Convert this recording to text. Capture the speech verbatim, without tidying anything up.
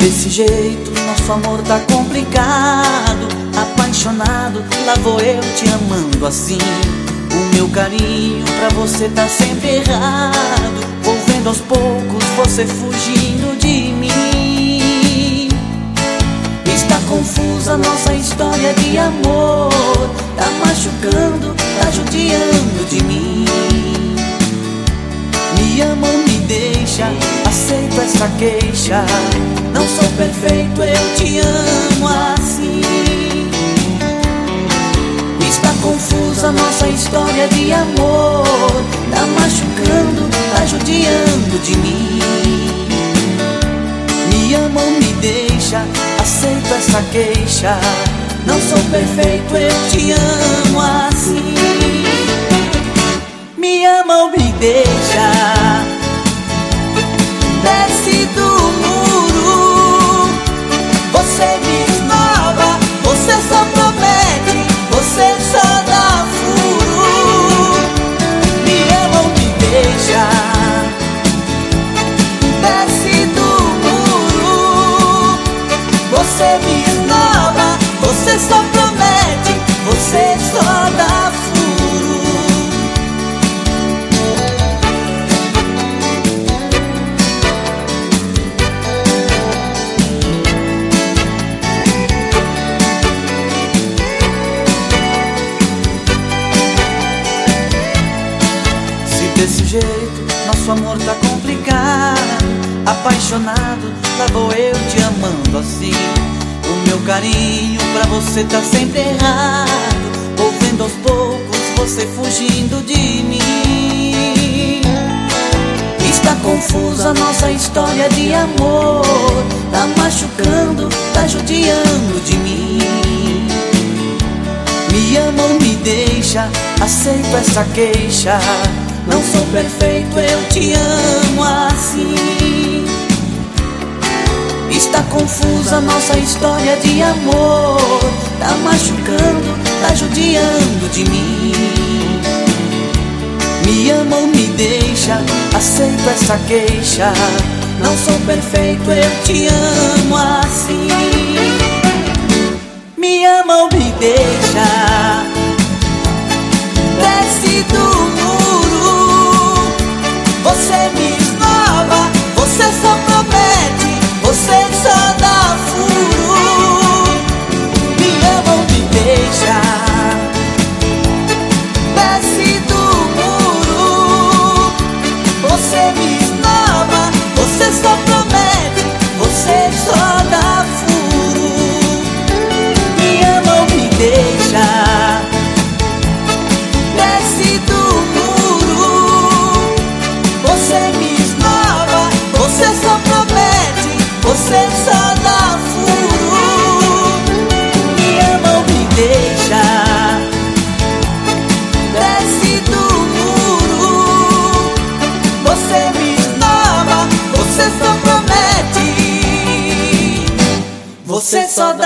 Desse jeito nosso amor tá complicado. Apaixonado, lá vou eu te amando assim. O meu carinho pra você tá sempre errado. Vou vendo aos poucos você fugindo de mim. Está confusa nossa história de amor. Tá machucando, tá judiando de mim. Me ama ou me deixa, aceito essa queixa. Não sou perfeito, eu te amo assim. Está confusa nossa história de amor. Tá machucando, tá judiando de mim. Me ama ou me deixa, aceito essa queixa. Não sou perfeito, eu te amo assim. Me ama ou me deixa, desce do muro. Você me esnova, você só promete, você só dá furo. Me ama ou me deixa, desce do muro. Você me esnova, você só promete, você só dá furo. Desse jeito nosso amor tá complicado. Apaixonado, lá vou eu te amando assim. O meu carinho pra você tá sempre errado. Vou vendo aos poucos você fugindo de mim. Está confusa nossa história de amor. Tá machucando, tá judiando de mim. Me ama ou me deixa, aceito essa queixa. Não sou perfeito, eu te amo assim. Está confusa nossa história de amor. Tá machucando, tá judiando de mim. Me ama ou me deixa, aceito essa queixa. Não sou perfeito, eu te amo assim. Me ama ou me deixa, desce do muro. Você me esnova, você só promete, você só dá furo. Me ama ou me deixa, desce do muro. Você me esnova, você só promete, você só dá furo. Me ama ou me deixa, desce do muro. Você me esnova, você só promete, você só dá furo. Me ama ou me deixa, desce do muro. Você me esnova, você só promete, você só dá